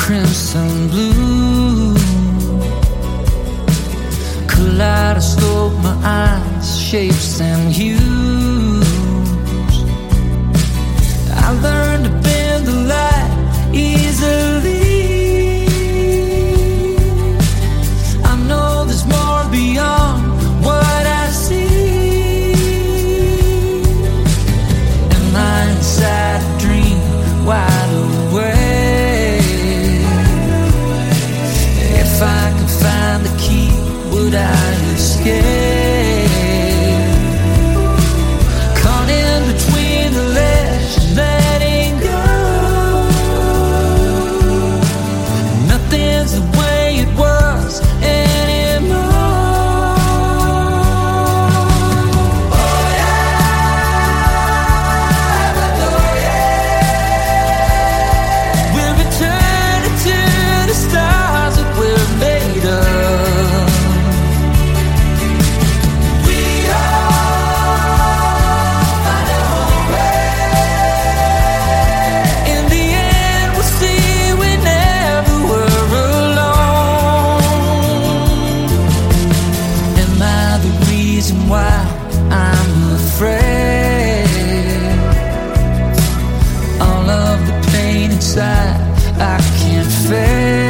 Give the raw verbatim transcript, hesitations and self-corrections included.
crimson blue. Kaleidoscope, my eyes, shapes and hues. I learned to bend the light easily. I know there's more beyond what I see. Am I inside a dream, wide awake? If I could find the key, would I escape? Caught in between the ledge, letting go. Nothing's the way it was anymore. Oh yeah, oh yeah. We'll return to the stars that we're made of. We all find our own way. In the end, we'll see we never were alone. Am I the reason why I'm afraid? All of the pain inside I can't face.